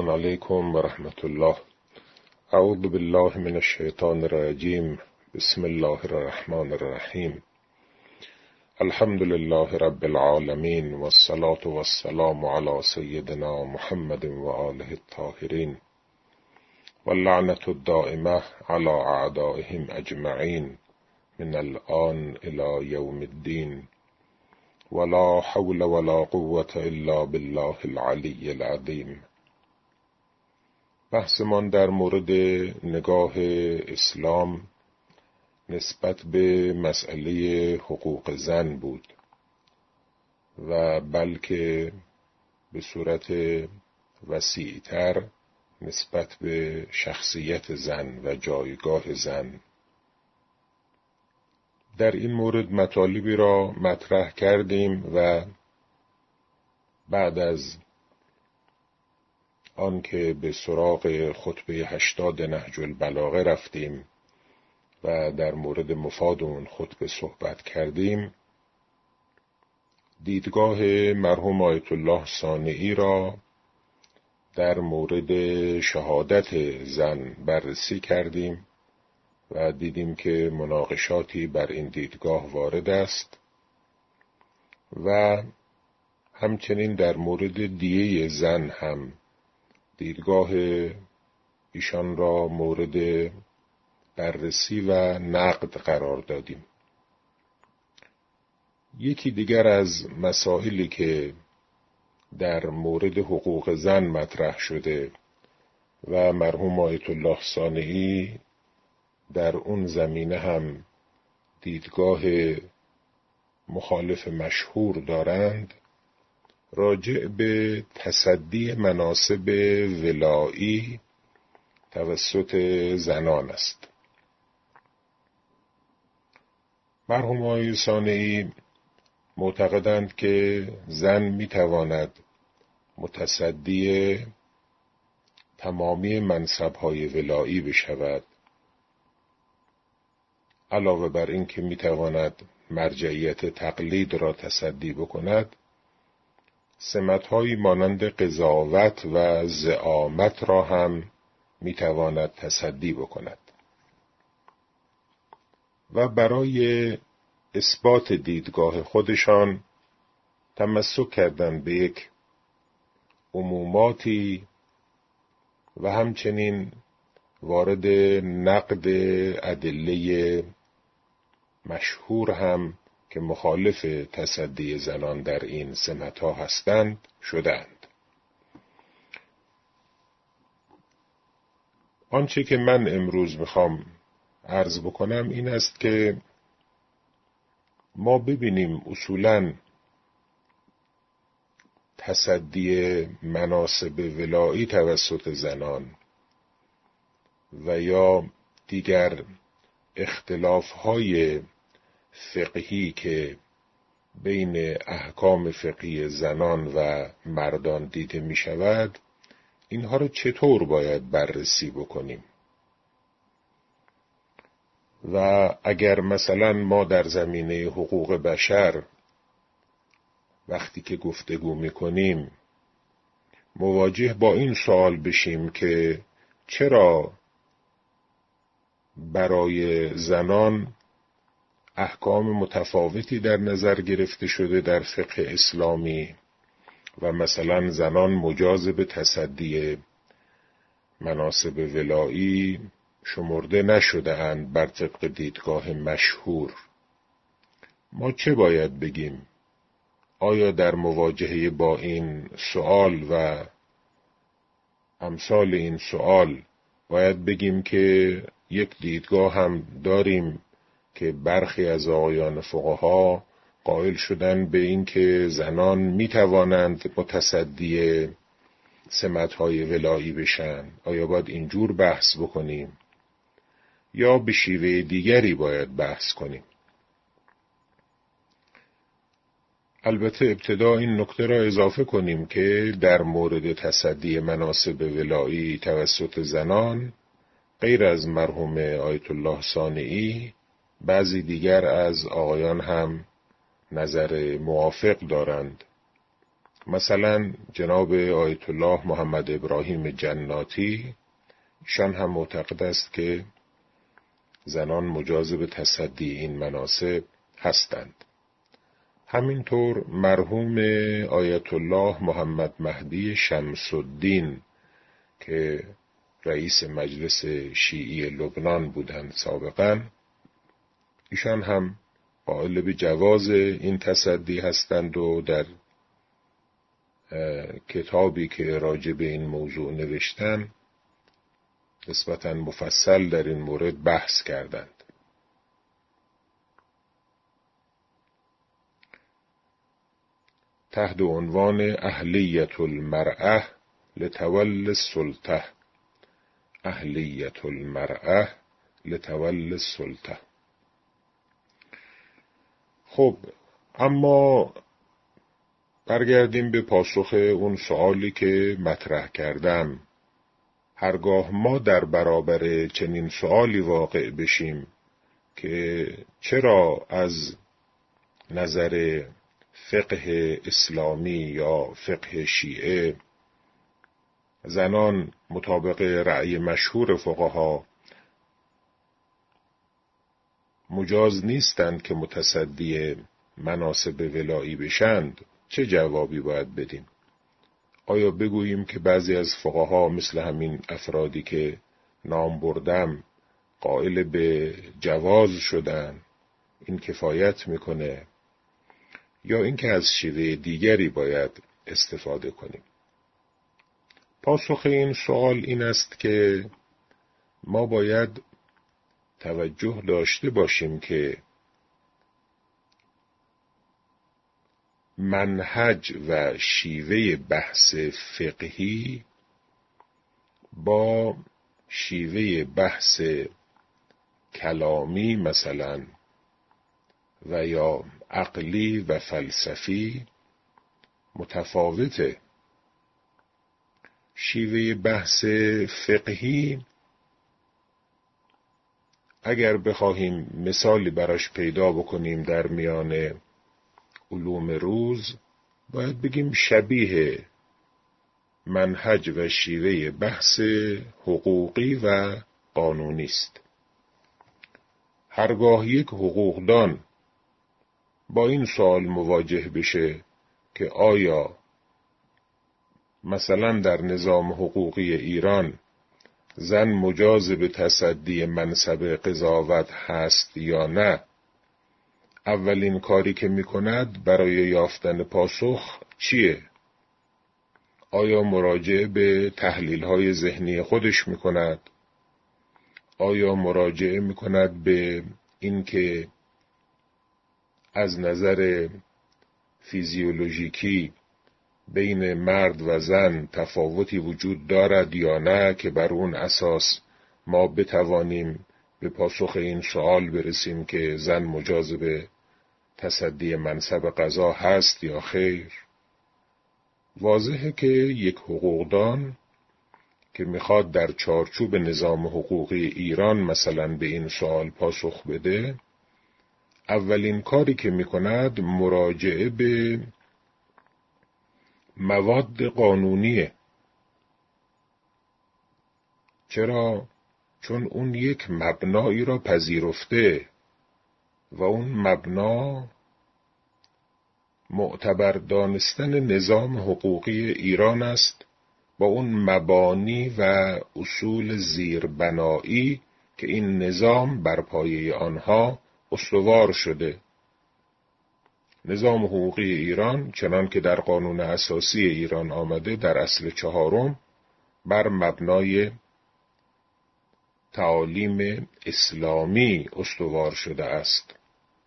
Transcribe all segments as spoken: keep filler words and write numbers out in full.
السلام علیکم و رحمت الله. اعوذ بالله من الشیطان الرجیم. بسم الله الرحمن الرحیم. الحمد لله رب العالمین و الصلاة و السلام علی سیدنا محمد و آله الطاهرین و اللعنة الدائمة علی اعدائهم اجمعین من الآن الی یوم الدین. ولا حول ولا قوة الا بالله العلی العظیم. بحثمان در مورد نگاه اسلام نسبت به مسئله حقوق زن بود و بلکه به صورت وسیع‌تر نسبت به شخصیت زن و جایگاه زن. در این مورد مطالبی را مطرح کردیم و بعد از آنکه به سراغ خطبه هشتاد نهج البلاغه رفتیم و در مورد مفاد اون خطبه صحبت کردیم، دیدگاه مرحوم آیت الله صانعی را در مورد شهادت زن بررسی کردیم و دیدیم که مناقشاتی بر این دیدگاه وارد است و همچنین در مورد دیه زن هم دیدگاه ایشان را مورد بررسی و نقد قرار دادیم. یکی دیگر از مسائلی که در مورد حقوق زن مطرح شده و مرحوم آیت الله صانعی در اون زمینه هم دیدگاه مخالف مشهور دارند، راجع به تصدی مناصب ولایی توسط زنان است. مرحوم آقای صانعی معتقدند که زن میتواند متصدی تمامی منصب‌های ولایی بشود، علاوه بر این که میتواند مرجعیت تقلید را تصدی بکند، سمت‌هایی مانند قضاوت و زعامت را هم میتواند تصدی بکند. و برای اثبات دیدگاه خودشان تمسک کردند به یک عموماتی و همچنین وارد نقد ادله مشهور هم که مخالف تصدی زنان در این سمت‌ها هستند شدند. آنچه که من امروز میخوام عرض بکنم این است که ما ببینیم اصولاً تصدی مناصب ولایی توسط زنان و یا دیگر اختلاف‌های فقهی که بین احکام فقهی زنان و مردان دیده می شود، اینها رو چطور باید بررسی بکنیم؟ و اگر مثلا ما در زمینه حقوق بشر وقتی که گفتگو می کنیم مواجه با این سوال بشیم که چرا برای زنان احکام متفاوتی در نظر گرفته شده در فقه اسلامی و مثلا زنان مجاز به تصدی مناصب ولایی شمرده نشده اند بر طبق دیدگاه مشهور. ما چه باید بگیم؟ آیا در مواجهه با این سوال و امثال این سوال باید بگیم که یک دیدگاه هم داریم که برخی از آقایان فقها قائل شدن به این که زنان می توانند متصدی سمت‌های ولایی بشن؟ آیا باید اینجور بحث بکنیم یا به شیوه دیگری باید بحث کنیم؟ البته ابتدا این نکته را اضافه کنیم که در مورد تصدی مناصب ولایی توسط زنان غیر از مرحوم آیت الله صانعی بعضی دیگر از آقایان هم نظر موافق دارند مثلا جناب آیت الله محمد ابراهیم جناتی، ایشان هم معتقد است که زنان مجاز به تصدی این مناصب هستند. همینطور مرحوم آیت الله محمد مهدی شمس الدین که رئیس مجلس شیعی لبنان بودند سابقاً، ایشان هم قائل به جواز این تصدی هستند و در کتابی که راجع به این موضوع نوشتن نسبتاً مفصل در این مورد بحث کردند. تحت عنوان اهلیت المرأة لتولی السلطه، اهلیت المرأة لتولی السلطه. خب اما برگردیم به پاسخ اون سوالی که مطرح کردم. هرگاه ما در برابر چنین سوالی واقع بشیم که چرا از نظر فقه اسلامی یا فقه شیعه زنان مطابق رأی مشهور فقها مجاز نیستند که متصدی مناصب ولایی بشند، چه جوابی باید بدیم؟ آیا بگوییم که بعضی از فقها مثل همین افرادی که نام بردم قائل به جواز شدن، این کفایت میکنه، یا اینکه از شیوه دیگری باید استفاده کنیم؟ پاسخ این سوال این است که ما باید توجه داشته باشیم که منهج و شیوه بحث فقهی با شیوه بحث کلامی مثلا و یا عقلی و فلسفی متفاوته. شیوه بحث فقهی اگر بخواهیم مثالی براش پیدا بکنیم در میان علوم روز، باید بگیم شبیه منهج و شیوه بحث حقوقی و قانونی است. هرگاه یک حقوقدان با این سوال مواجه بشه که آیا مثلا در نظام حقوقی ایران زن مجاز به تصدی منصب قضاوت هست یا نه، اولین کاری که میکند برای یافتن پاسخ چیه؟ آیا مراجعه به تحلیل‌های ذهنی خودش میکند؟ آیا مراجعه میکند به اینکه از نظر فیزیولوژیکی بین مرد و زن تفاوتی وجود دارد یا نه که بر اون اساس ما بتوانیم به پاسخ این سوال برسیم که زن مجاز به تصدی منصب قضا هست یا خیر؟ واضحه که یک حقوقدان که میخواد در چارچوب نظام حقوقی ایران مثلا به این سوال پاسخ بده، اولین کاری که میکند مراجعه به مواد قانونیه. چرا؟ چون اون یک مبنایی را پذیرفته و اون مبنا معتبر دانستن نظام حقوقی ایران است با اون مبانی و اصول زیربنایی که این نظام بر پایه آنها استوار شده. نظام حقوقی ایران چنان که در قانون اساسی ایران آمده در اصل چهارم بر مبنای تعالیم اسلامی استوار شده است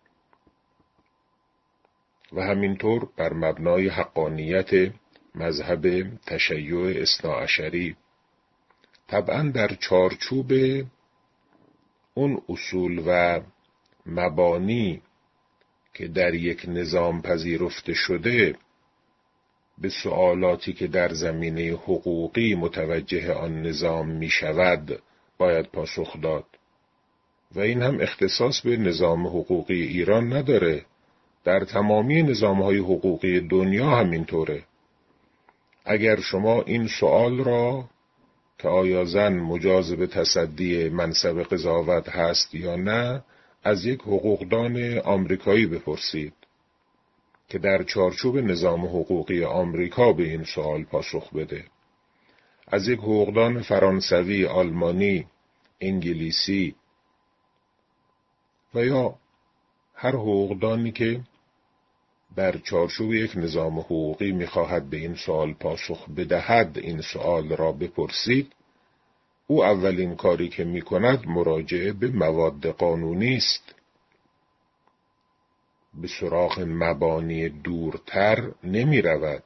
و همینطور بر مبنای حقانیت مذهب تشیع اثناعشری. طبعا در چارچوب اون اصول و مبانی که در یک نظام پذیرفته شده، به سوالاتی که در زمینه حقوقی متوجه آن نظام می شود باید پاسخ داد و این هم اختصاص به نظام حقوقی ایران نداره، در تمامی نظامهای حقوقی دنیا همینطوره. اگر شما این سوال را که آیا زن مجاز به تصدی منصب قضاوت هست یا نه از یک حقوقدان آمریکایی بپرسید که در چارچوب نظام حقوقی آمریکا به این سوال پاسخ بده، از یک حقوقدان فرانسوی، آلمانی، انگلیسی و یا هر حقوقدانی که در چارچوب یک نظام حقوقی می‌خواهد به این سوال پاسخ بدهد این سوال را بپرسید. او اولین کاری که می‌کند مراجعه به مواد قانونی است. به سراغ مبانی دورتر نمی‌رود.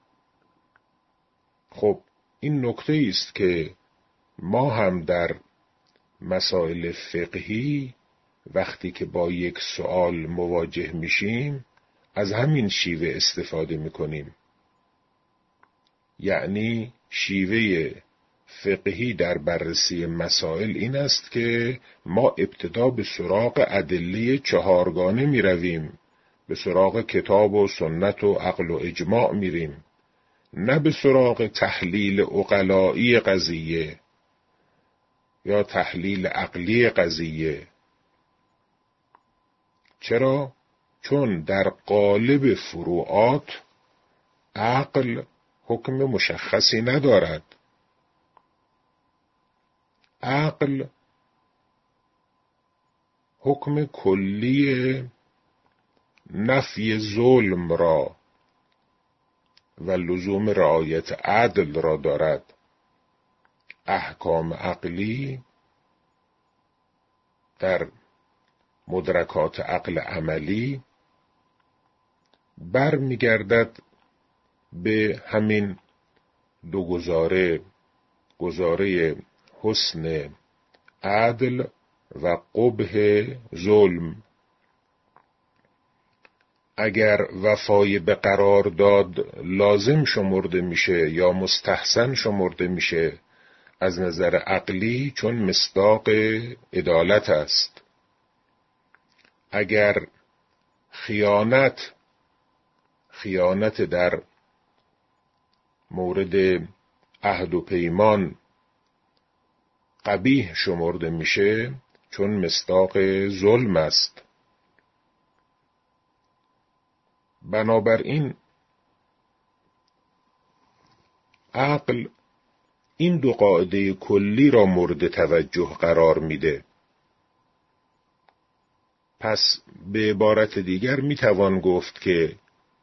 خب این نکته است که ما هم در مسائل فقهی وقتی که با یک سوال مواجه میشیم از همین شیوه استفاده میکنیم. یعنی شیوه فقهی در بررسی مسائل این است که ما ابتدا به سراغ ادله چهارگانه میرویم، به سراغ کتاب و سنت و عقل و اجماع میریم، نه به سراغ تحلیل عقلائی قضیه یا تحلیل عقلی قضیه. چرا؟ چون در قالب فروعات عقل حکم مشخصی ندارد. عقل حکم کلی نفی ظلم را و لزوم رعایت عدل را دارد. احکام عقلی در مدرکات عقل عملی بر می‌گردد به همین دو گزاره، گزاره حسن عدل و قبح ظلم. اگر وفای به قرارداد لازم شمرده میشه یا مستحسن شمرده میشه از نظر عقلی، چون مصداق عدالت است. اگر خیانت خیانت در مورد عهد و پیمان قبیح شمرده میشه چون مصداق ظلم است. بنابراین عقل این دو قاعده کلی را مورد توجه قرار میده. پس به عبارت دیگر میتوان گفت که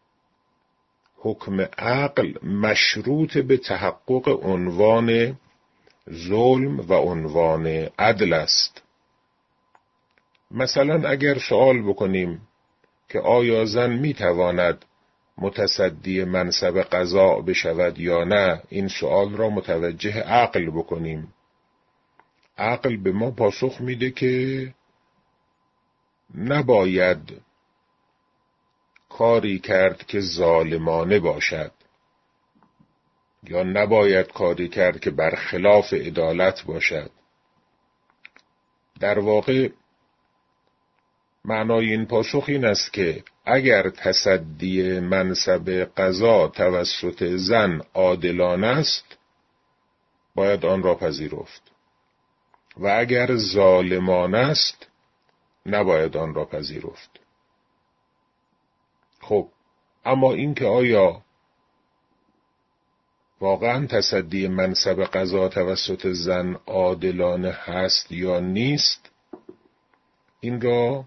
حکم عقل مشروط به تحقق عنوان ظلم و عنوان عدل است. مثلا اگر سوال بکنیم که آیا زن میتواند متصدی منصب قضا بشود یا نه، این سوال را متوجه عقل بکنیم. عقل به ما پاسخ میده که نباید کاری کرد که ظالمانه باشد یا نباید کاری کرد که برخلاف عدالت باشد. در واقع معنای این پاسخ این است که اگر تصدی منصب قضا توسط زن عادلانه است باید آن را پذیرفت و اگر ظالمانه است نباید آن را پذیرفت. خب اما این که آیا واقعا تصدی منصب قضا توسط زن عادلانه هست یا نیست، این را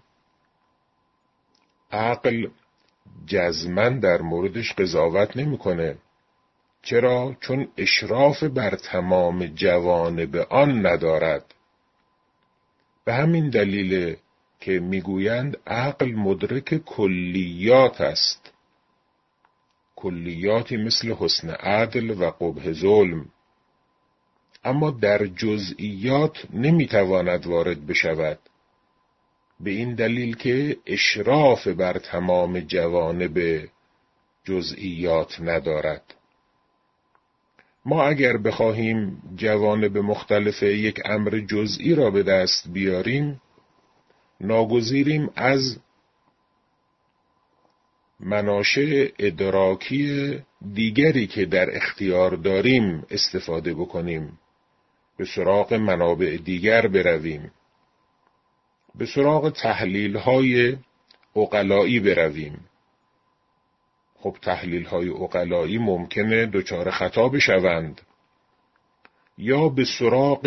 عقل جزماً در موردش قضاوت نمی‌کنه. چرا؟ چون اشراف بر تمام جوانب آن ندارد. به همین دلیل که میگویند عقل مدرک کلیات است، کلیاتی مثل حسن عدل و قبح ظلم، اما در جزئیات نمیتواند وارد بشود، به این دلیل که اشراف بر تمام جوانب جزئیات ندارد. ما اگر بخواهیم جوانب مختلف یک امر جزئی را به دست بیاریم، ناگزیریم از مناشأ ادراکی دیگری که در اختیار داریم استفاده بکنیم، به سراغ منابع دیگر برویم، به سراغ تحلیل‌های عقلایی برویم. خب تحلیل‌های عقلایی ممکنه دچار خطا بشوند، یا به سراغ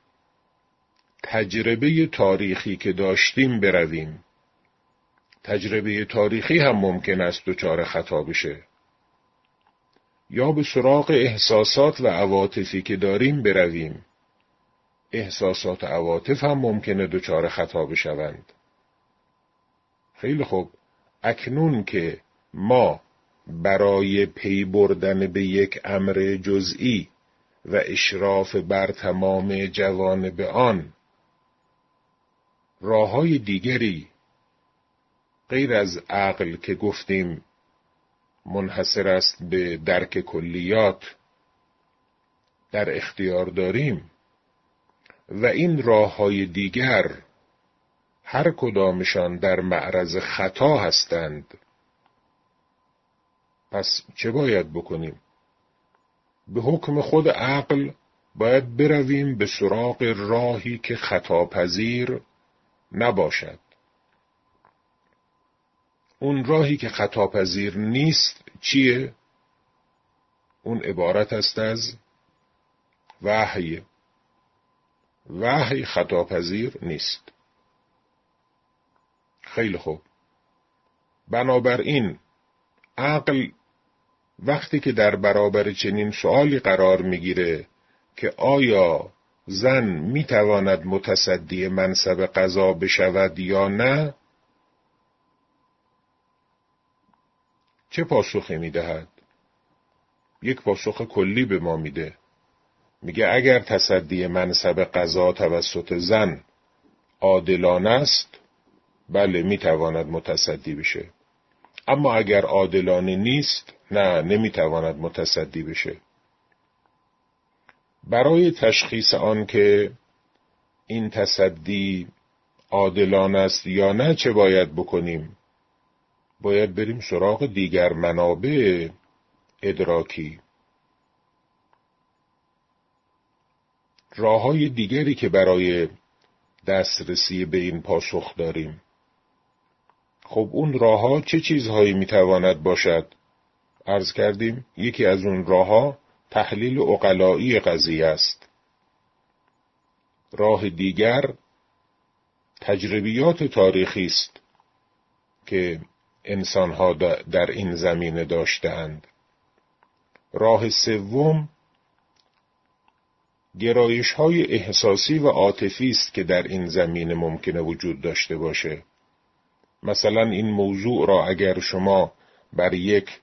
تجربه تاریخی که داشتیم برویم. تجربه تاریخی هم ممکن است دچار خطا بشه. یا به سراغ احساسات و عواطفی که داریم برویم. احساسات و عواطف هم ممکنه دچار خطا بشوند. خیلی خوب، اکنون که ما برای پی بردن به یک امر جزئی و اشراف بر تمام جوانب آن راه‌های دیگری غیر از عقل که گفتیم منحصر است به درک کلیات در اختیار داریم و این راه‌های دیگر هر کدامشان در معرض خطا هستند، پس چه باید بکنیم؟ به حکم خود عقل باید برویم به سراغ راهی که خطاپذیر نباشد. اون راهی که خطاپذیر نیست چیه؟ اون عبارت است از وحی. وحی خطاپذیر نیست. خیلی خوب. بنابراین عقل وقتی که در برابر چنین سؤالی قرار میگیره که آیا زن میتواند متصدی منصب قضا بشود یا نه، چه پاسخی میدهد؟ یک پاسخ کلی به ما میده. میگه اگر تصدی منصب قضا توسط زن عادلانه است، بله میتواند متصدی بشه. اما اگر عادلانه نیست، نه، نمیتواند متصدی بشه. برای تشخیص آن که این تصدی عادلانه است یا نه چه باید بکنیم؟ باید بریم سراغ دیگر منابع ادراکی. راه‌های دیگری که برای دسترسی به این پاسخ داریم. خب اون راه‌ها چه چیزهایی میتواند باشد؟ عرض کردیم یکی از اون راه‌ها تحلیل عقلایی قضیه است. راه دیگر تجربیات تاریخی است که انسان‌ها در این زمینه داشته‌اند. راه سوم گرایش‌های احساسی و عاطفی است که در این زمینه ممکنه وجود داشته باشه. مثلا این موضوع را اگر شما بر یک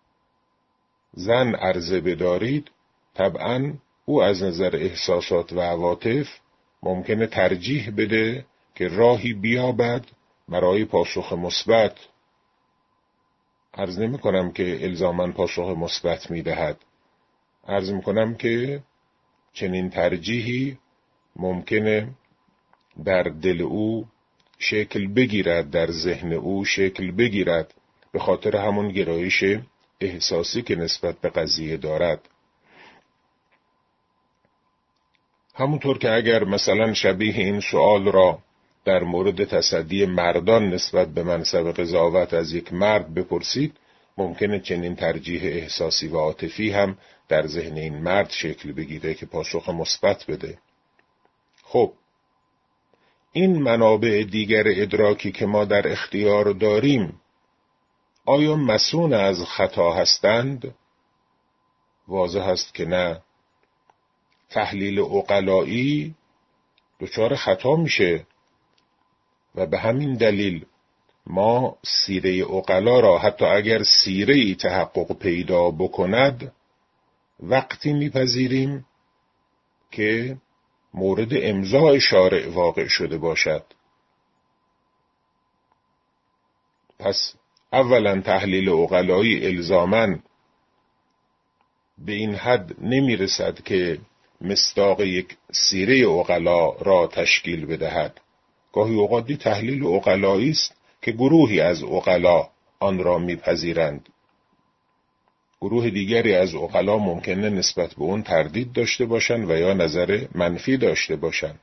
زن عرضه بدارید، طبعاً او از نظر احساسات و عواطف ممکنه ترجیح بده که راهی بیابد برای پاسخ مثبت. عرض نمی کنم که الزاماً پاسخ مثبت می دهد. عرض می کنم که چنین ترجیحی ممکنه در دل او شکل بگیرد، در ذهن او شکل بگیرد، به خاطر همون گرایش احساسی که نسبت به قضیه دارد. همونطور که اگر مثلا شبیه این سؤال را در مورد تصدی مردان نسبت به منصب قضاوت از یک مرد بپرسید، ممکنه چنین ترجیح احساسی و عاطفی هم در ذهن این مرد شکل بگیره که پاسخ مثبت بده. خب این منابع دیگر ادراکی که ما در اختیار داریم آیا مصون از خطا هستند؟ واضح است که نه. تحلیل عقلایی دچار خطا میشه و به همین دلیل ما سیره عقلا را حتی اگر سیره‌ای تحقق پیدا بکند وقتی میپذیریم که مورد امضاء شارع واقع شده باشد. پس اولا تحلیل عقلایی الزاماً به این حد نمیرسد که مصداق یک سیره عقلا را تشکیل بدهد. گاهی اوقاتی تحلیل عقلایی است که گروهی از عقلا آن را میپذیرند. گروه دیگری از عقلا ممکنه نسبت به اون تردید داشته باشند و یا نظر منفی داشته باشند.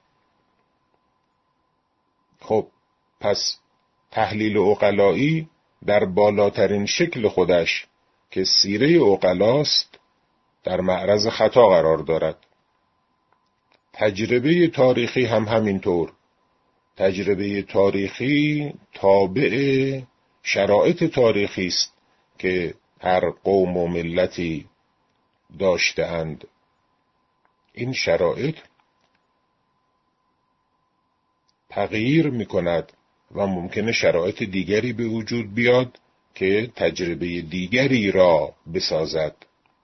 خب پس تحلیل عقلایی در بالاترین شکل خودش که سیره عقلاست در معرض خطا قرار دارد. تجربه تاریخی هم همینطور. تجربه تاریخی تابع شرایط تاریخی است که هر قوم و ملتی داشته‌اند. این شرایط تغییر می‌کند و ممکنه شرایط دیگری به وجود بیاد که تجربه دیگری را بسازد.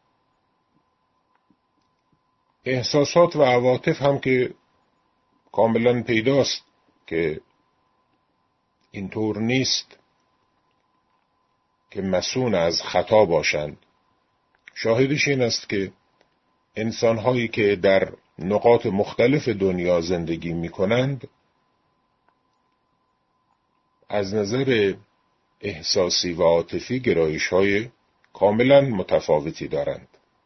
احساسات و عواطف هم که کاملا پیداست که اینطور نیست که مصون از خطا باشند. شاهدش این است که انسان‌هایی که در نقاط مختلف دنیا زندگی می‌کنند از نظر احساسی و عاطفی گرایش‌های کاملا متفاوتی دارند.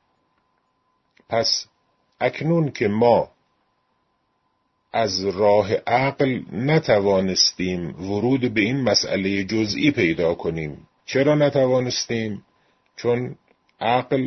پس اکنون که ما از راه عقل نتوانستیم ورود به این مسئله جزئی پیدا کنیم. چرا نتوانستیم؟ چون عقل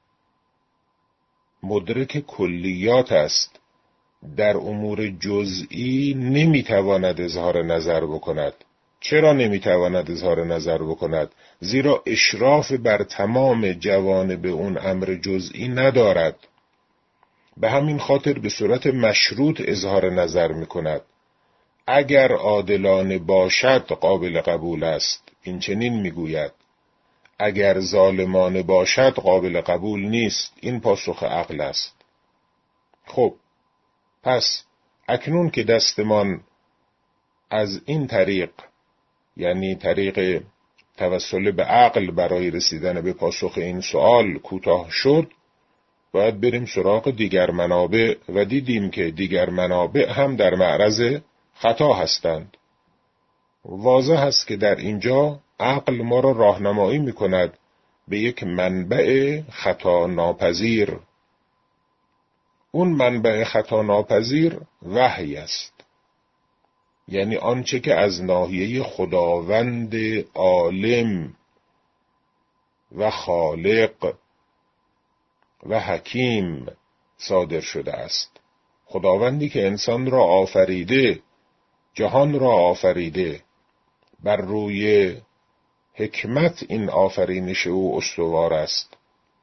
مدرک کلیات است. در امور جزئی نمیتواند اظهار نظر بکند. چرا نمیتواند اظهار نظر بکند؟ زیرا اشراف بر تمام جوانب اون امر جزئی ندارد. به همین خاطر به صورت مشروط اظهار نظر میکند. اگر عادلانه باشد قابل قبول است، این چنین میگوید. اگر ظالمانه باشد قابل قبول نیست، این پاسخ عقل است. خب پس اکنون که دستمان از این طریق، یعنی طریق توسل به عقل برای رسیدن به پاسخ این سوال کوتاه شد، باید بریم سراغ دیگر منابع و دیدیم که دیگر منابع هم در معرض خطا هستند. واضح است که در اینجا عقل ما را راهنمایی می کند به یک منبع خطا ناپذیر. اون منبع خطا ناپذیر وحی است. یعنی آنچه که از ناحیه خداوند عالم و خالق و حکیم صادر شده است. خداوندی که انسان را آفریده، جهان را آفریده، بر روی حکمت این آفرینش او استوار است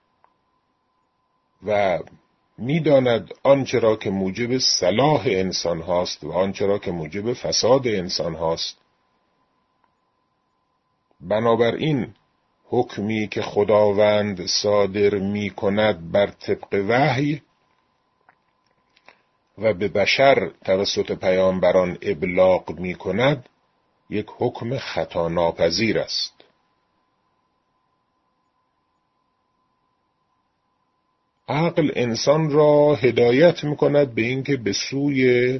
و می‌داند آنچه را که موجب صلاح انسان هاست و آنچه را که موجب فساد انسان هاست. بنابراین حکمی که خداوند صادر می کند بر طبق وحی و به بشر توسط پیامبران ابلاغ می کند یک حکم خطا ناپذیر است. عقل انسان را هدایت می کند به اینکه به سوی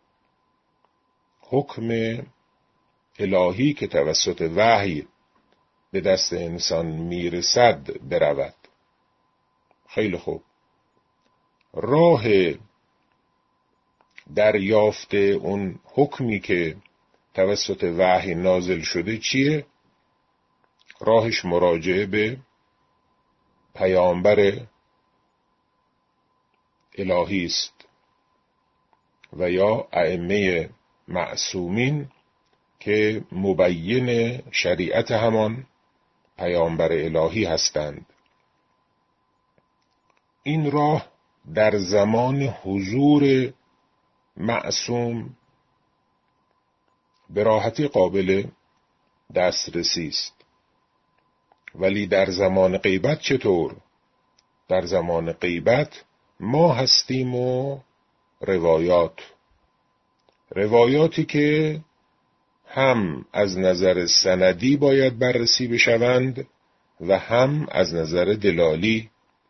حکم الهی که توسط وحی به دست انسان میرسد برود. خیلی خوب. راه دریافت اون حکمی که توسط وحی نازل شده چیه؟ راهش مراجعه به پیامبر الهی است و یا ائمه معصومین که مبین شریعت همان پیامبر الهی هستند. این راه در زمان حضور معصوم به راحتی قابل دسترسی است. ولی در زمان غیبت چطور؟ در زمان غیبت ما هستیم و روایات روایاتی که هم از نظر سندی باید بررسی بشوند و هم از نظر دلالی.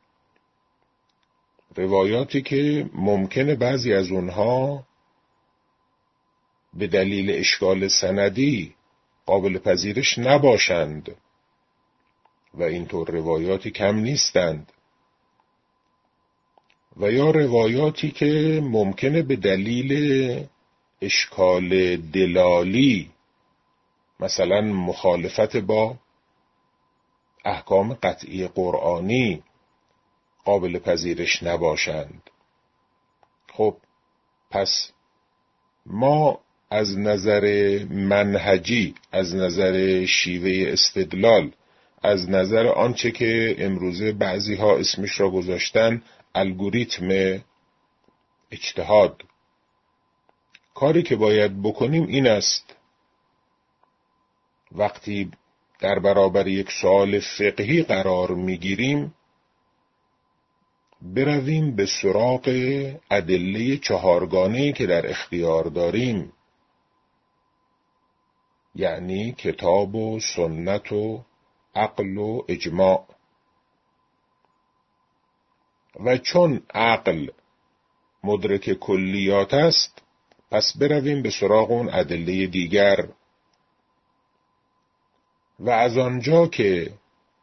روایاتی که ممکنه بعضی از اونها به دلیل اشکال سندی قابل پذیرش نباشند و اینطور روایاتی کم نیستند، و یا روایاتی که ممکنه به دلیل اشکال دلالی، مثلا مخالفت با احکام قطعی قرآنی، قابل پذیرش نباشند. خب پس ما از نظر منهجی، از نظر شیوه استدلال، از نظر آنچه که امروزه بعضی ها اسمش را گذاشتن الگوریتم اجتهاد، کاری که باید بکنیم این است: وقتی در برابر یک سوال فقهی قرار میگیریم، برویم به سراغ ادله چهارگانه‌ای که در اختیار داریم، یعنی کتاب و سنت و عقل و اجماع. و چون عقل مدرک کلیات است، پس برویم به سراغ اون ادله دیگر. و از آنجا که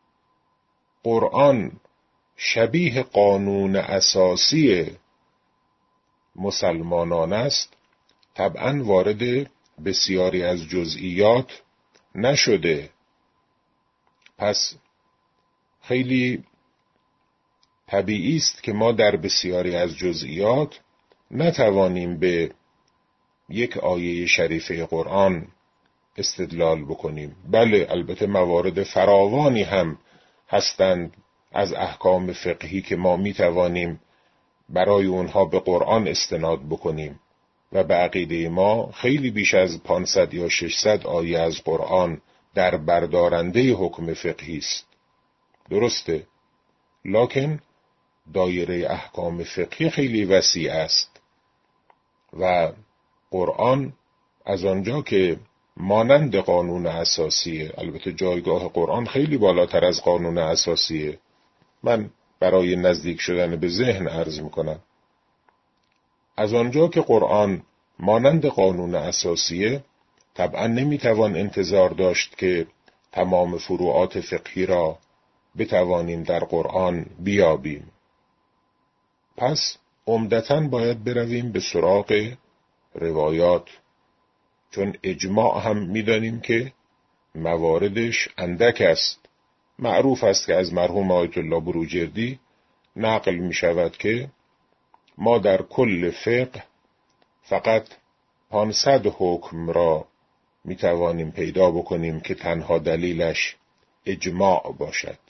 قرآن شبیه قانون اساسی مسلمانان است، طبعاً وارد بسیاری از جزئیات نشده. پس خیلی طبیعی است که ما در بسیاری از جزئیات نتوانیم به یک آیه شریفه قرآن استدلال بکنیم. بله، البته موارد فراوانی هم هستند از احکام فقهی که ما میتوانیم برای اونها به قرآن استناد بکنیم و به عقیده ما خیلی بیش از پانصد یا ششصد آیه از قرآن در بردارنده حکم فقهی است. درسته، لکن دایره احکام فقهی خیلی وسیع است و قرآن از آنجا که مانند قانون اساسیه، البته جایگاه قرآن خیلی بالاتر از قانون اساسیه، من برای نزدیک شدن به ذهن عرض میکنم، از آنجا که قرآن مانند قانون اساسیه، طبعا نمیتوان انتظار داشت که تمام فروعات فقهی را بتوانیم در قرآن بیابیم. پس عمدتاً باید برویم به سراغ روایات، چون اجماع هم میدانیم که مواردش اندک است. معروف است که از مرحوم آیت الله بروجردی نقل می شود که ما در کل فقه فقط پانصد حکم را می توانیم پیدا بکنیم که تنها دلیلش اجماع باشد.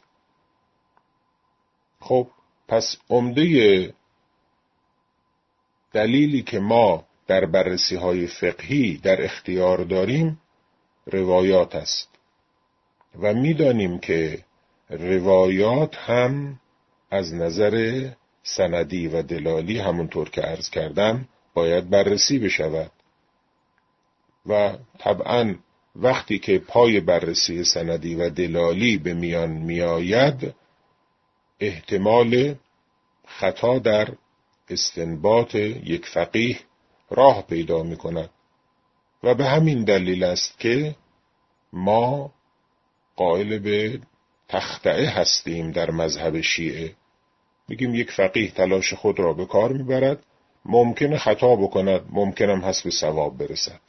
خب پس عمده دلیلی که ما در بررسی های فقهی در اختیار داریم روایات است و میدانیم که روایات هم از نظر سندی و دلالی همونطور که عرض کردم باید بررسی بشود و طبعاً وقتی که پای بررسی سندی و دلالی به میان میآید، احتمال خطا در استنباط یک فقیه راه پیدا می کند و به همین دلیل است که ما قائل به تخطئه هستیم در مذهب شیعه. میگیم یک فقیه تلاش خود را به کار میبرد، ممکنه خطا بکند، ممکنه هم حسب صواب برسد.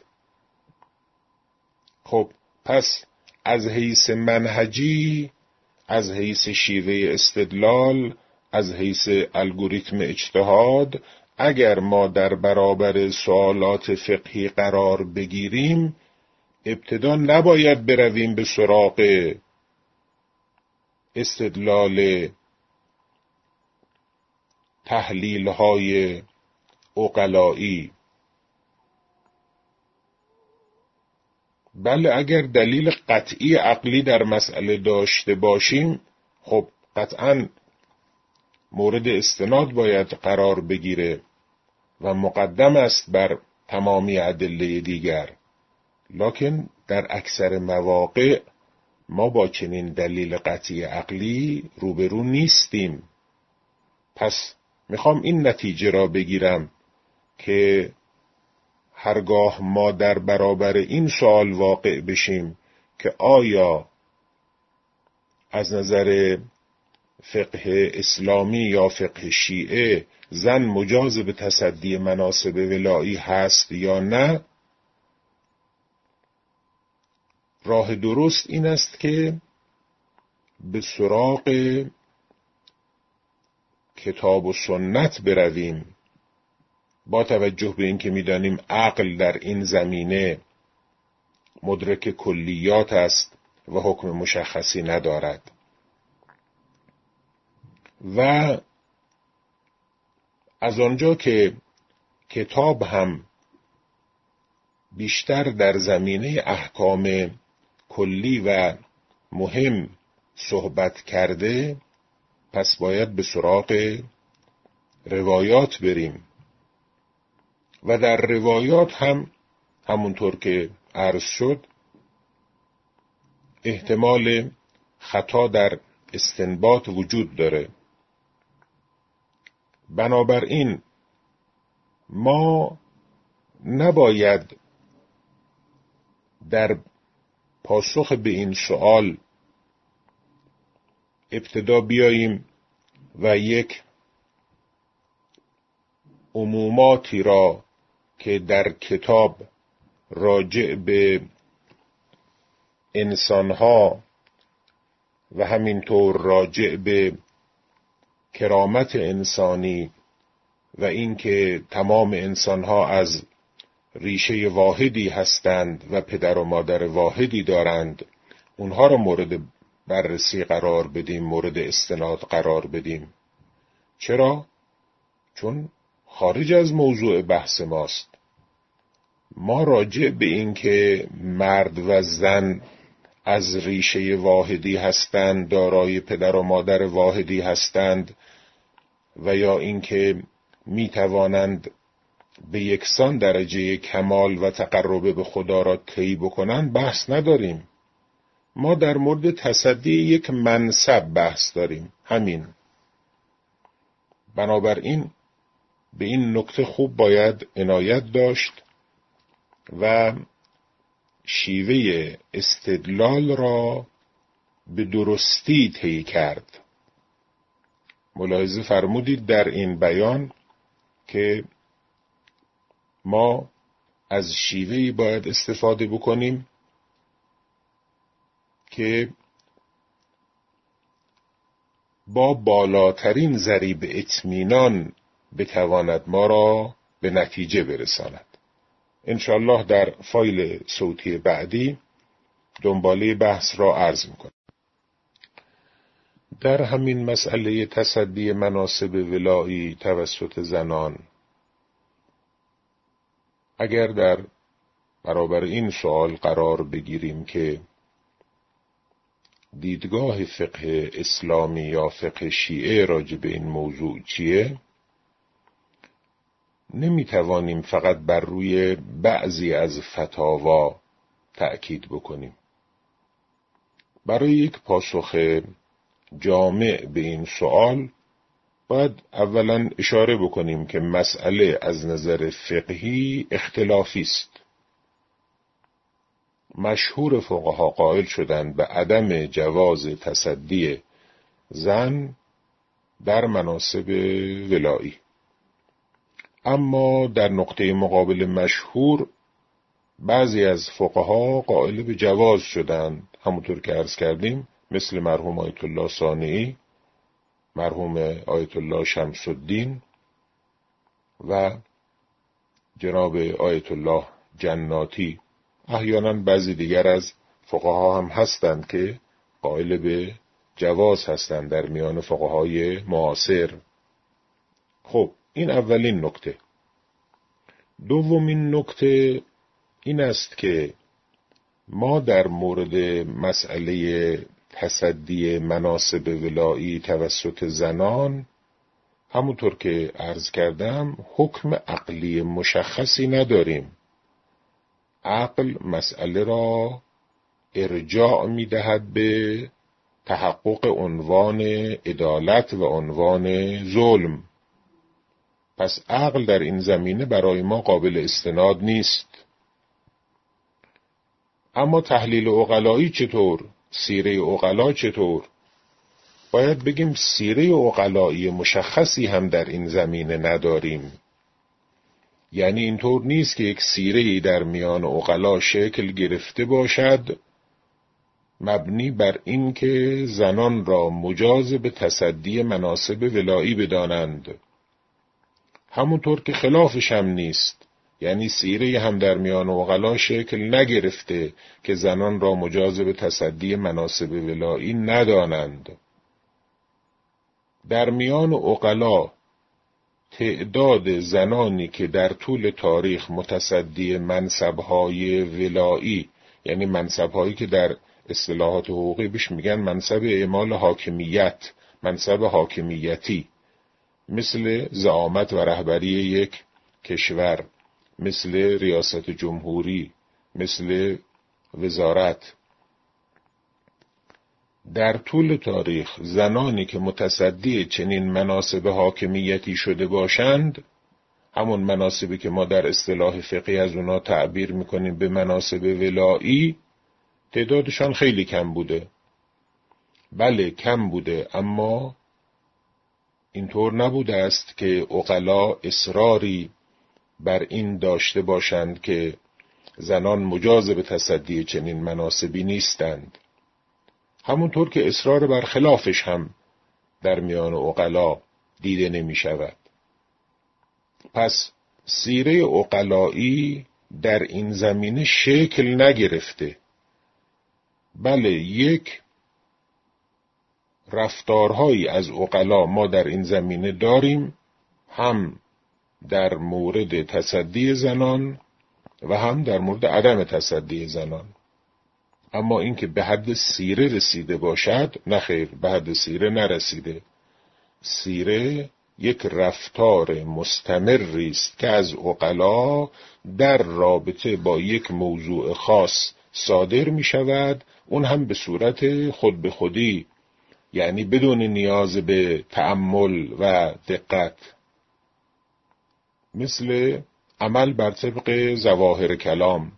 خب پس از حیث منهجی، از حیث شیوه استدلال، از حیث الگوریتم اجتهاد، اگر ما در برابر سوالات فقهی قرار بگیریم، ابتدا نباید برویم به سراغ استدلال تحلیل‌های عقلایی. بله، اگر دلیل قطعی عقلی در مسئله داشته باشیم، خب قطعاً مورد استناد باید قرار بگیره و مقدم است بر تمامی ادله دیگر. لکن در اکثر مواقع ما با چنین دلیل قطعی عقلی روبرو نیستیم. پس میخوام این نتیجه را بگیرم که هرگاه ما در برابر این سوال واقع بشیم که آیا از نظر فقه اسلامی یا فقه شیعه زن مجاز به تصدی مناصب ولایی هست یا نه، راه درست این است که به سراغ کتاب و سنت برویم، با توجه به اینکه می‌دانیم عقل در این زمینه مدرک کلیات است و حکم مشخصی ندارد و از آنجا که کتاب هم بیشتر در زمینه احکام کلی و مهم صحبت کرده، پس باید به سراغ روایات بریم و در روایات هم همونطور که عرض شد احتمال خطا در استنباط وجود داره. بنابراین ما نباید در پاسخ به این سوال ابتدا بیاییم و یک عموماتی را که در کتاب راجع به انسانها و همینطور راجع به کرامت انسانی و اینکه تمام انسانها از ریشه واحدی هستند و پدر و مادر واحدی دارند، اونها را مورد بررسی قرار بدیم، مورد استناد قرار بدیم. چرا؟ چون خارج از موضوع بحث ماست. ما راجع به این که مرد و زن از ریشه واحدی هستند، دارای پدر و مادر واحدی هستند و یا اینکه می توانند به یکسان درجه کمال و تقرب به خدا را طی بکنند بحث نداریم. ما در مورد تصدی یک منصب بحث داریم، همین. بنابراین به این نکته خوب باید عنایت داشت و شیوه استدلال را به درستی طی کرد. ملاحظه فرمودید در این بیان که ما از شیوهی باید استفاده بکنیم که با بالاترین ذریب اطمینان بتواند ما را به نتیجه برساند. انشاءالله در فایل صوتی بعدی دنباله بحث را عرض میکنم. در همین مسئله تصدی مناصب ولایی توسط زنان، اگر در برابر این سوال قرار بگیریم که دیدگاه فقه اسلامی یا فقه شیعه راجع به این موضوع چیه، نمیتوانیم فقط بر روی بعضی از فتاوا تأکید بکنیم. برای یک پاسخ جامع به این سوال باید اولا اشاره بکنیم که مسئله از نظر فقهی اختلافی است. مشهور فقها قائل شدند به عدم جواز تصدی زن در مناصب ولایی، اما در نقطه مقابل مشهور بعضی از فقها قائل به جواز شدند، همونطور که عرض کردیم، مثل مرحوم آیت الله صانعی، مرحوم آیت الله شمس الدین و جناب آیت الله جناتی. احیانا بعضی دیگر از فقها هم هستند که قائل به جواز هستند در میان فقهای معاصر. خب این اولین نکته. دومین نکته این است که ما در مورد مسئله تصدی مناصب ولایی توسط زنان، همونطور که عرض کردم، حکم عقلی مشخصی نداریم. عقل مسئله را ارجاع می‌دهد به تحقق عنوان عدالت و عنوان ظلم. پس عقل در این زمینه برای ما قابل استناد نیست. اما تحلیل عقلایی چطور؟ سیره عقلا چطور؟ باید بگیم سیره عقلایی مشخصی هم در این زمینه نداریم. یعنی اینطور نیست که یک سیره‌ای در میان عقلا شکل گرفته باشد مبنی بر این که زنان را مجاز به تصدی مناصب ولایی بدانند، همونطور که خلافش هم نیست. یعنی سیره هم در میان عقلا شکل نگرفته که زنان را مجاز به تصدی مناصب ولایی ندانند. در میان عقلا تعداد زنانی که در طول تاریخ متصدی منصب‌های ولایی، یعنی منصب‌هایی که در اصطلاحات حقوقی بهش میگن منصب اعمال حاکمیت، منصب حاکمیتی، مثل زعامت و رهبری یک کشور، مثل ریاست جمهوری، مثل وزارت، در طول تاریخ زنانی که متصدی چنین مناصب حاکمیتی شده باشند، همون مناصبی که ما در اصطلاح فقهی از اونا تعبیر میکنیم به مناصب ولایی، تعدادشان خیلی کم بوده. بله کم بوده، اما اینطور نبوده است که عقلا اصراری بر این داشته باشند که زنان مجاز به تصدی چنین مناصبی نیستند، همونطور که اصرار بر خلافش هم در میان عقلا دیده نمی شود. پس سیره عقلایی در این زمینه شکل نگرفته. بله یک رفتارهایی از عقلا ما در این زمینه داریم، هم در مورد تصدی زنان و هم در مورد عدم تصدی زنان. اما اینکه به حد سیره رسیده باشد، نه خیر، به حد سیره نرسیده. سیره یک رفتار مستمری است که از عقلا در رابطه با یک موضوع خاص صادر می شود، اون هم به صورت خود به خودی، یعنی بدون نیاز به تأمل و دقت، مثل عمل بر طبق ظواهر کلام.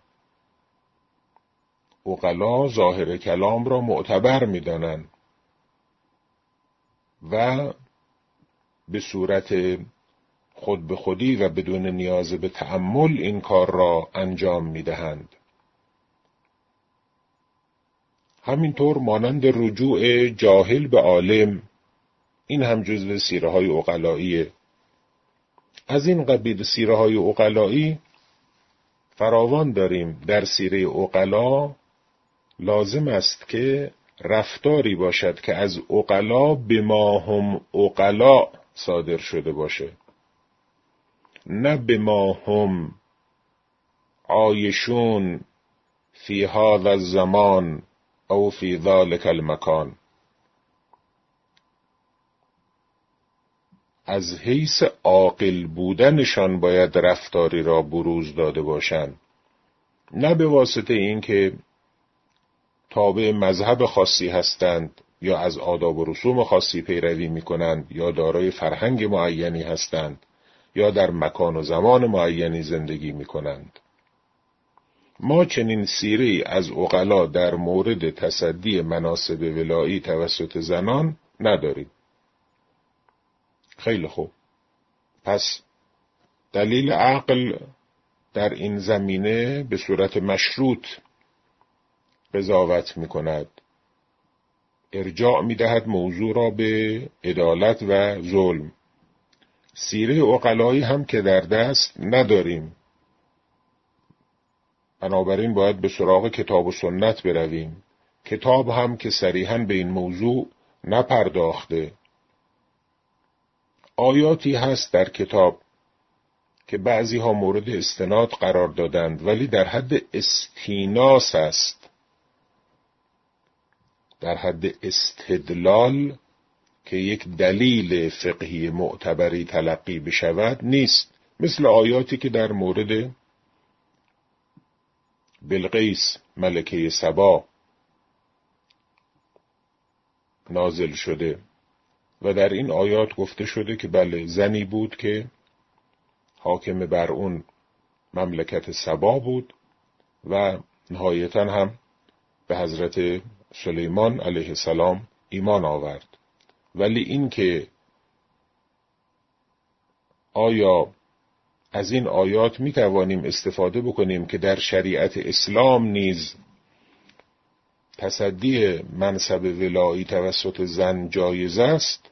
عقلا ظاهر کلام را معتبر می دانند و به صورت خود به خودی و بدون نیاز به تأمل این کار را انجام می دهند. همینطور مانند رجوع جاهل به عالم، این هم جزو سیره های عقلاییه. از این قبیل سیره های عقلایی فراوان داریم. در سیره عقلا لازم است که رفتاری باشد که از عقلا به ما هم عقلا صادر شده باشه، نه به ما هم عایشون فی هذا الزمان او فی ذلک المکان. از حیث عاقل بودنشان باید رفتاری را بروز داده باشند، نه به واسطه این که تابع مذهب خاصی هستند یا از آداب و رسوم خاصی پیروی می‌کنند یا دارای فرهنگ معینی هستند یا در مکان و زمان معینی زندگی می‌کنند. ما چنین سیره‌ای از عقلا در مورد تصدی مناصب ولایی توسط زنان نداریم. خیلی خوب. پس دلیل عقل در این زمینه به صورت مشروط قضاوت می‌کند، ارجاع می‌دهد موضوع را به عدالت و ظلم. سیره عقلایی هم که در دست نداریم، بنابراین باید به سراغ کتاب و سنت برویم. کتاب هم که صریحاً به این موضوع نپرداخته. آیاتی هست در کتاب که بعضی ها مورد استناد قرار دادند، ولی در حد استیناس است، در حد استدلال که یک دلیل فقهی معتبری تلقی بشود نیست. مثل آیاتی که در مورد بلقیس ملکه سبا نازل شده و در این آیات گفته شده که بله زنی بود که حاکم بر اون مملکت سبا بود و نهایتاً هم به حضرت سلیمان علیه السلام ایمان آورد. ولی این که آیا از این آیات می توانیم استفاده بکنیم که در شریعت اسلام نیز تصدی منصب ولایی توسط زن جایز است،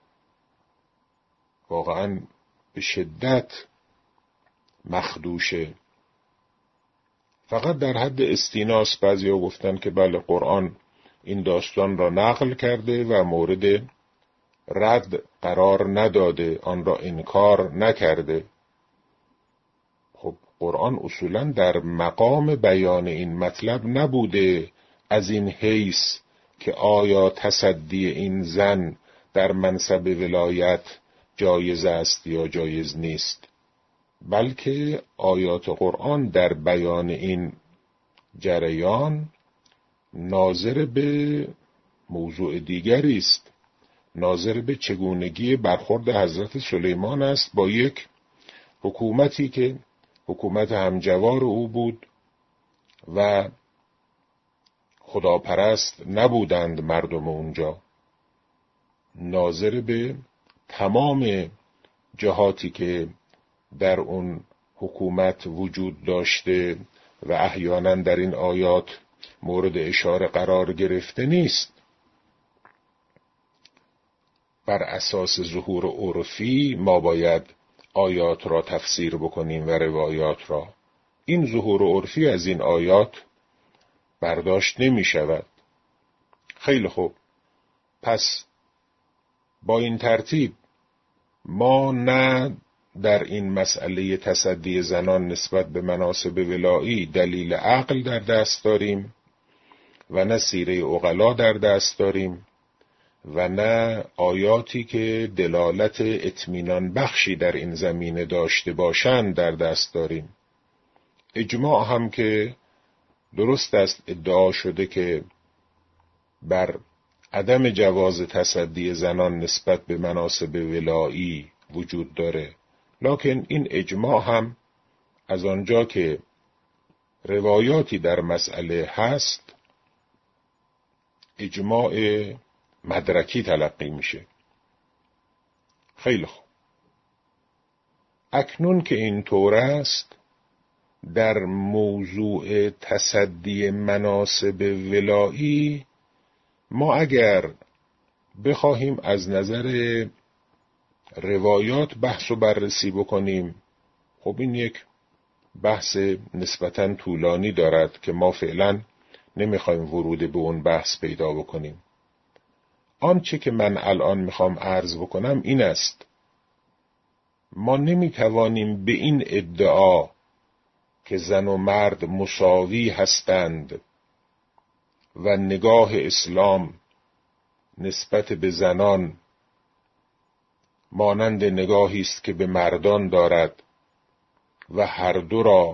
واقعاً به شدت مخدوشه. فقط در حد استیناس بعضیا گفتن که بله قرآن این داستان را نقل کرده و مورد رد قرار نداده، آن را انکار نکرده. خب قرآن اصولاً در مقام بیان این مطلب نبوده از این حیث که آیا تصدی این زن در منصب ولایت جایز است یا جایز نیست، بلکه آیات قرآن در بیان این جریان ناظر به موضوع دیگری است، ناظر به چگونگی برخورد حضرت سلیمان است با یک حکومتی که حکومت همجوار او بود و خداپرست نبودند مردم اونجا، ناظر به تمام جهاتی که در اون حکومت وجود داشته و احیانا در این آیات مورد اشاره قرار گرفته نیست. بر اساس ظهور عرفی ما باید آیات را تفسیر بکنیم و روایات را. این ظهور عرفی از این آیات برداشت نمی شود. خیلی خوب، پس با این ترتیب ما نه در این مسئله تصدی زنان نسبت به مناصب ولایی دلیل عقل در دست داریم و نه سیره عقلا در دست داریم و نه آیاتی که دلالت اطمینان بخشی در این زمینه داشته باشند در دست داریم. اجماع هم که درست است ادعا شده که بر عدم جواز تصدی زنان نسبت به مناصب ولایی وجود داره، لکن این اجماع هم از آنجا که روایاتی در مسئله هست اجماع مدرکی تلقی میشه. خیلی خوب، اکنون که این طور است، در موضوع تصدی مناصب ولایی ما اگر بخواهیم از نظر روایات بحث و بررسی بکنیم، خب این یک بحث نسبتاً طولانی دارد که ما فعلا نمیخوایم ورود به اون بحث پیدا بکنیم. آنچه که من الان میخوام عرض بکنم این است: ما نمیتوانیم به این ادعا که زن و مرد مساوی هستند و نگاه اسلام نسبت به زنان مانند نگاهی است که به مردان دارد و هر دو را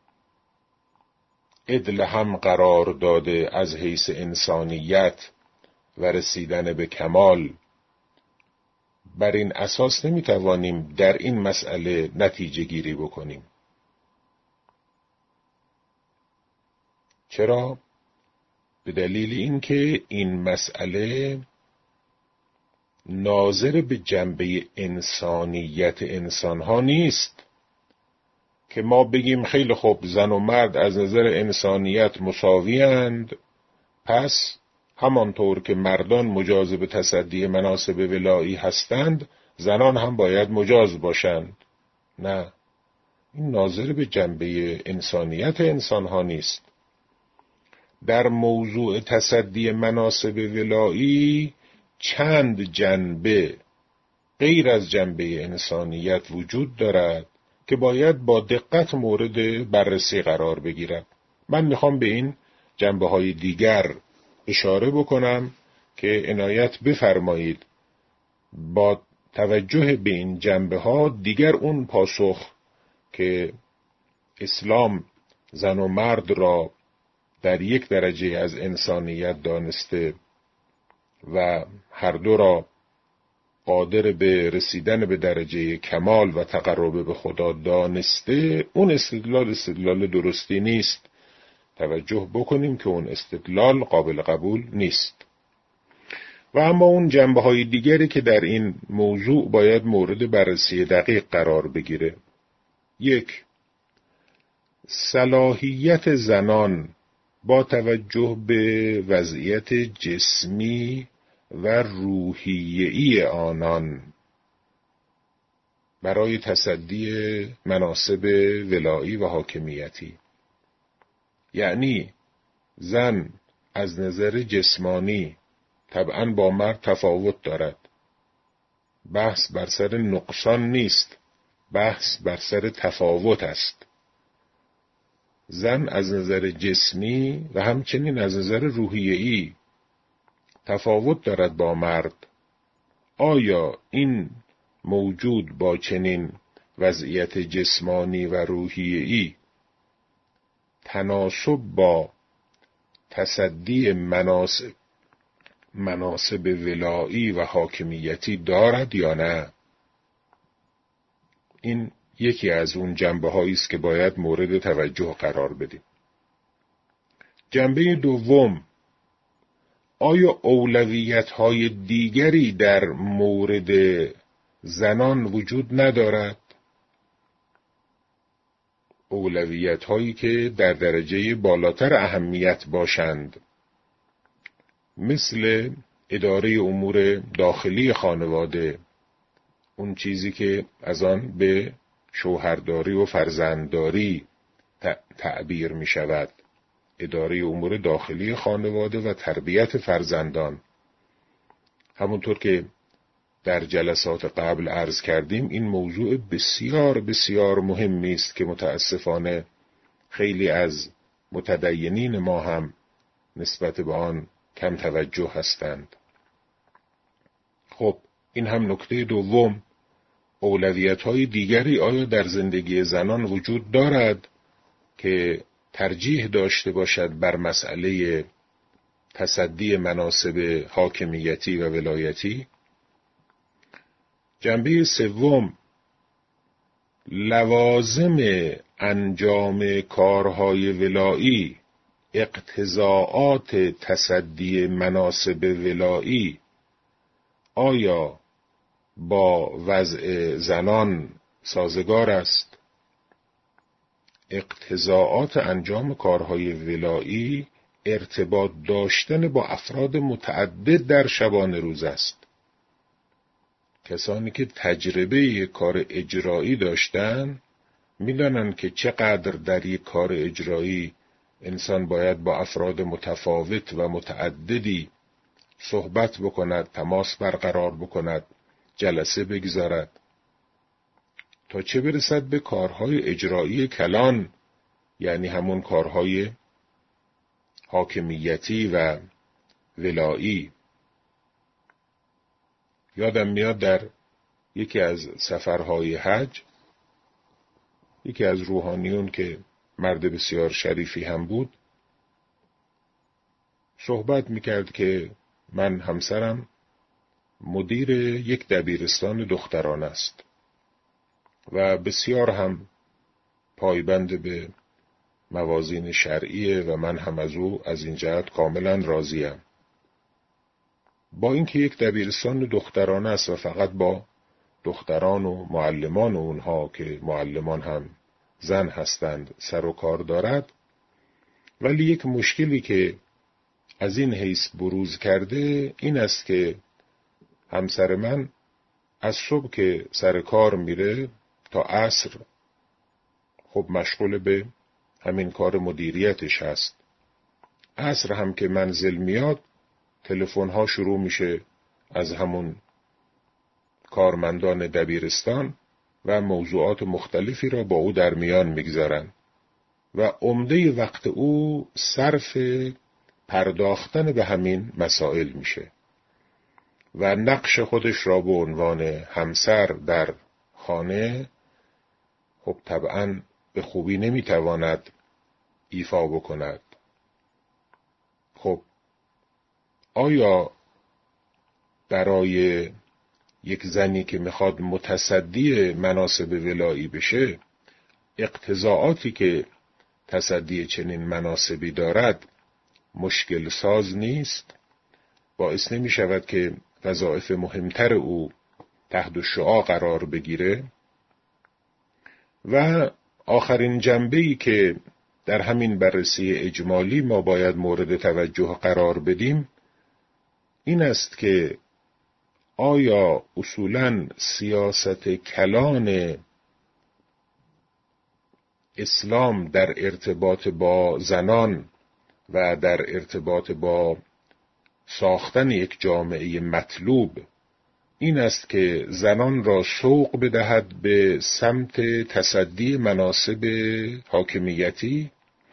عدل هم قرار داده از حیث انسانیت و رسیدن به کمال، بر این اساس نمیتوانیم در این مسئله نتیجه گیری بکنیم. چرا؟ به دلیل اینکه این مسئله ناظر به جنبه انسانیت انسانها نیست که ما بگیم خیلی خوب زن و مرد از نظر انسانیت مساوی اند، پس همانطور که مردان مجاز به تصدی مناصب ولایی هستند زنان هم باید مجاز باشند. نه، این ناظر به جنبه انسانیت انسانها نیست. در موضوع تصدی مناصب ولایی چند جنبه غیر از جنبه انسانیت وجود دارد که باید با دقت مورد بررسی قرار بگیرد. من میخوام به این جنبه های دیگر اشاره بکنم که عنایت بفرمایید با توجه به این جنبه ها دیگر اون پاسخ که اسلام زن و مرد را در یک درجه از انسانیت دانسته و هر دو را قادر به رسیدن به درجه کمال و تقرب به خدا دانسته، اون استدلال استدلال درستی نیست. توجه بکنیم که اون استدلال قابل قبول نیست. و اما اون جنبه‌های دیگری که در این موضوع باید مورد بررسی دقیق قرار بگیره: یک، صلاحیت زنان با توجه به وضعیت جسمی و روحیه‌ای آنان برای تصدی مناصب ولایی و حاکمیتی. یعنی زن از نظر جسمانی طبعاً با مرد تفاوت دارد. بحث بر سر نقصان نیست، بحث بر سر تفاوت است. زن از نظر جسمی و همچنین از نظر روحیه‌ای تفاوت دارد با مرد. آیا این موجود با چنین وضعیت جسمانی و روحیه‌ای تناسب با تصدی مناصب مناصب ولایی و حاکمیتی دارد یا نه؟ این یکی از اون جنبه‌هایی است که باید مورد توجه قرار بدیم. جنبه دوم، آیا اولویت‌های دیگری در مورد زنان وجود ندارد؟ اولویت‌هایی که در درجه بالاتر اهمیت باشند، مثل اداره امور داخلی خانواده، اون چیزی که از آن به شوهرداری و فرزندداری تعبیر می شود، اداره امور داخلی خانواده و تربیت فرزندان. همونطور که در جلسات قبل عرض کردیم، این موضوع بسیار بسیار مهمی است که متاسفانه خیلی از متدینین ما هم نسبت به آن کم توجه هستند. خب این هم نکته دوم. اولویت‌های دیگری آیا در زندگی زنان وجود دارد که ترجیح داشته باشد بر مسئله تصدی مناصب حاکمیتی و ولایتی؟ جنبه سوم، لوازم انجام کارهای ولایی، اقتضاعات تصدی مناصب ولایی آیا با وضع زنان سازگار است؟ اقتضاعات انجام کارهای ولایی ارتباط داشتن با افراد متعدد در شبانه روز است. کسانی که تجربه کار اجرایی داشتن میدانند که چقدر در یک کار اجرایی انسان باید با افراد متفاوت و متعددی صحبت بکند، تماس برقرار بکند، جلسه بگذارد، تا چه برسد به کارهای اجرایی کلان، یعنی همون کارهای حاکمیتی و ولایی. یادم میاد در یکی از سفرهای حج، یکی از روحانیون که مرد بسیار شریفی هم بود صحبت میکرد که من همسرم مدیر یک دبیرستان دختران است و بسیار هم پایبند به موازین شرعیه و من هم از او از این جهت کاملا راضیم. با اینکه یک دبیرستان دختران است و فقط با دختران و معلمان اونها که معلمان هم زن هستند سر و کار دارد، ولی یک مشکلی که از این حیث بروز کرده این است که همسر من از صبح که سر کار میره تا عصر خب مشغول به همین کار مدیریتش هست. عصر هم که منزل میاد تلفن ها شروع میشه از همون کارمندان دبیرستان و موضوعات مختلفی را با او در میان میگذارن و عمده وقت او صرف پرداختن به همین مسائل میشه و نقش خودش را به عنوان همسر در خانه خب طبعاً به خوبی نمیتواند ایفا بکند. خب آیا برای یک زنی که میخواد متصدی مناصب ولایی بشه، اقتضاعاتی که تصدی چنین مناصبی دارد مشکل ساز نیست، باعث نمی شود که وظایف مهمتر او تحت الشعاع قرار بگیره. و آخرین جنبه‌ای که در همین بررسی اجمالی ما باید مورد توجه قرار بدیم این است که آیا اصولاً سیاست کلان اسلام در ارتباط با زنان و در ارتباط با ساختن یک جامعه مطلوب این است که زنان را سوق بدهد به سمت تصدی مناصب حاکمیتی؟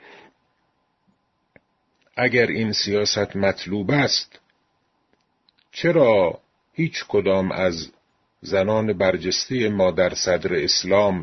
اگر این سیاست مطلوب است، چرا هیچ کدام از زنان برجسته ما در صدر اسلام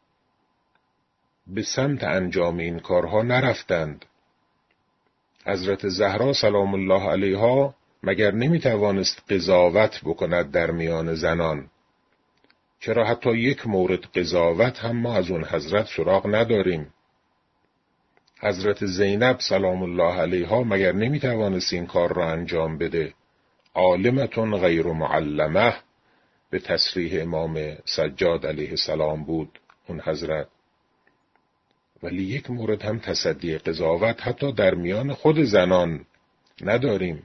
به سمت انجام این کارها نرفتند؟ حضرت زهرا سلام الله علیها مگر نمی توانست قضاوت بکند در میان زنان؟ چرا حتی یک مورد قضاوت هم ما از اون حضرت سراغ نداریم؟ حضرت زینب سلام الله علیها مگر نمی توانست این کار را انجام بده؟ عالمتون غیر معلمه به تصریح امام سجاد علیه السلام بود اون حضرت. ولی یک مورد هم تصدی قضاوت حتی در میان خود زنان نداریم.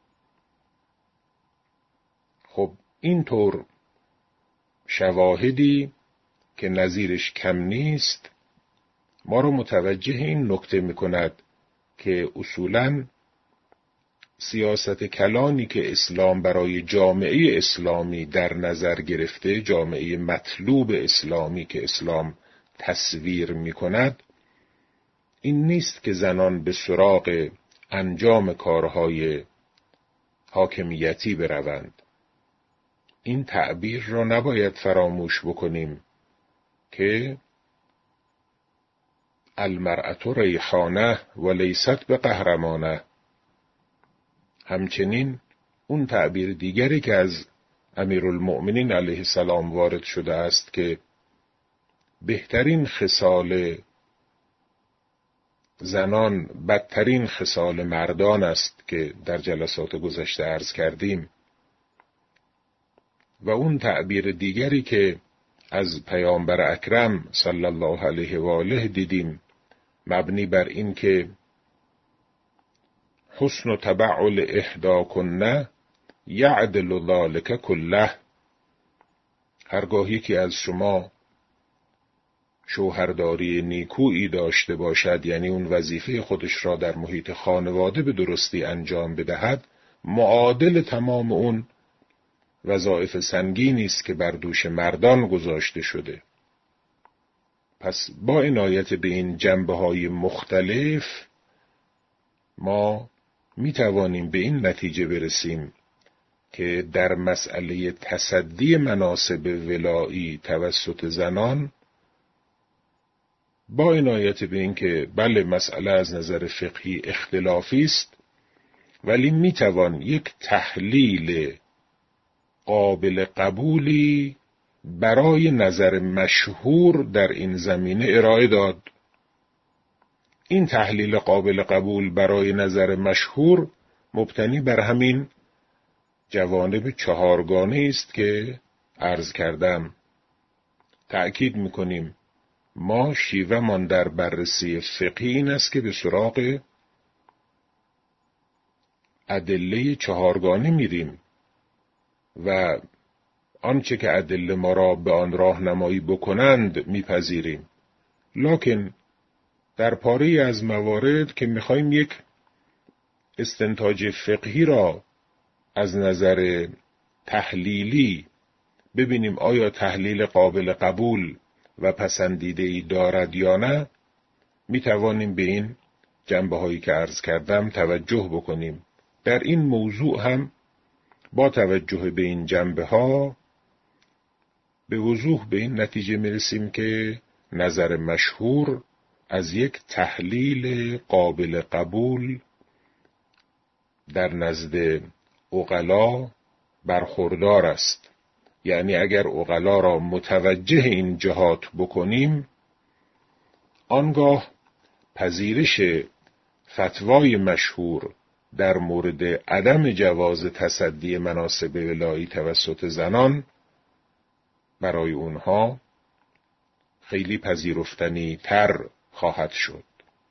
خب اینطور شواهدی که نظیرش کم نیست ما رو متوجه این نکته میکند که اصولاً سیاست کلانی که اسلام برای جامعه اسلامی در نظر گرفته، جامعه مطلوب اسلامی که اسلام تصویر میکند، این نیست که زنان به سراغ انجام کارهای حاکمیتی بروند. این تعبیر را نباید فراموش بکنیم که المرأة ریحانه و لیست به قهرمانه. همچنین اون تعبیر دیگری که از امیرالمؤمنین علیه السلام وارد شده است که بهترین خصال زنان بدترین خصال مردان است که در جلسات گذشته عرض کردیم، و اون تعبیر دیگری که از پیامبر اکرم صلی الله علیه و آله دیدیم مبنی بر این که حسن تبعل احداکنه یعدل ذلک کله. هرگاه که از شما شوهرداری نیکویی داشته باشد، یعنی اون وظیفه خودش را در محیط خانواده به درستی انجام بدهد، معادل تمام اون وظایف سنگینی است که بر دوش مردان گذاشته شده. پس با عنایت به این جنبه‌های مختلف ما می توانیم به این نتیجه برسیم که در مسئله تصدی مناصب ولایی توسط زنان، با عنایت به این که بله مسئله از نظر فقهی اختلافی است، ولی می توان یک تحلیل قابل قبولی برای نظر مشهور در این زمینه ارائه داد. این تحلیل قابل قبول برای نظر مشهور مبتنی بر همین جوانب چهارگانه است که عرض کردم. تأکید میکنیم ما شیوه من در بررسی فقهی این است که به سراغ ادله چهارگانه میریم و آنچه که ادله ما را به آن راهنمایی بکنند میپذیریم، لکن در پاره از موارد که میخوایم یک استنتاج فقهی را از نظر تحلیلی ببینیم آیا تحلیل قابل قبول و پسندیده‌ای دارد یا نه، میتوانیم به این جنبه‌هایی که عرض کردم توجه بکنیم. در این موضوع هم با توجه به این جنبه‌ها به وضوح به این نتیجه میرسیم که نظر مشهور از یک تحلیل قابل قبول در نزد عقلا برخوردار است. یعنی اگر عقلا را متوجه این جهات بکنیم، آنگاه پذیرش فتوای مشهور در مورد عدم جواز تصدی مناصب ولایی توسط زنان برای اونها خیلی پذیرفتنی تر خواهد شد.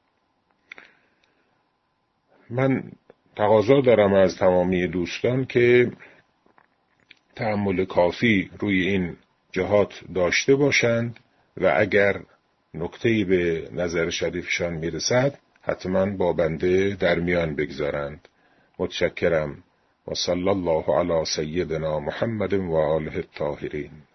من تقاضا دارم از تمامی دوستان که تأمل کافی روی این جهات داشته باشند و اگر نکته‌ای به نظر شریفشان میرسد حتما با بنده در میان بگذارند. متشکرم. و صلی الله علی سیدنا محمد و آله الطاهرین.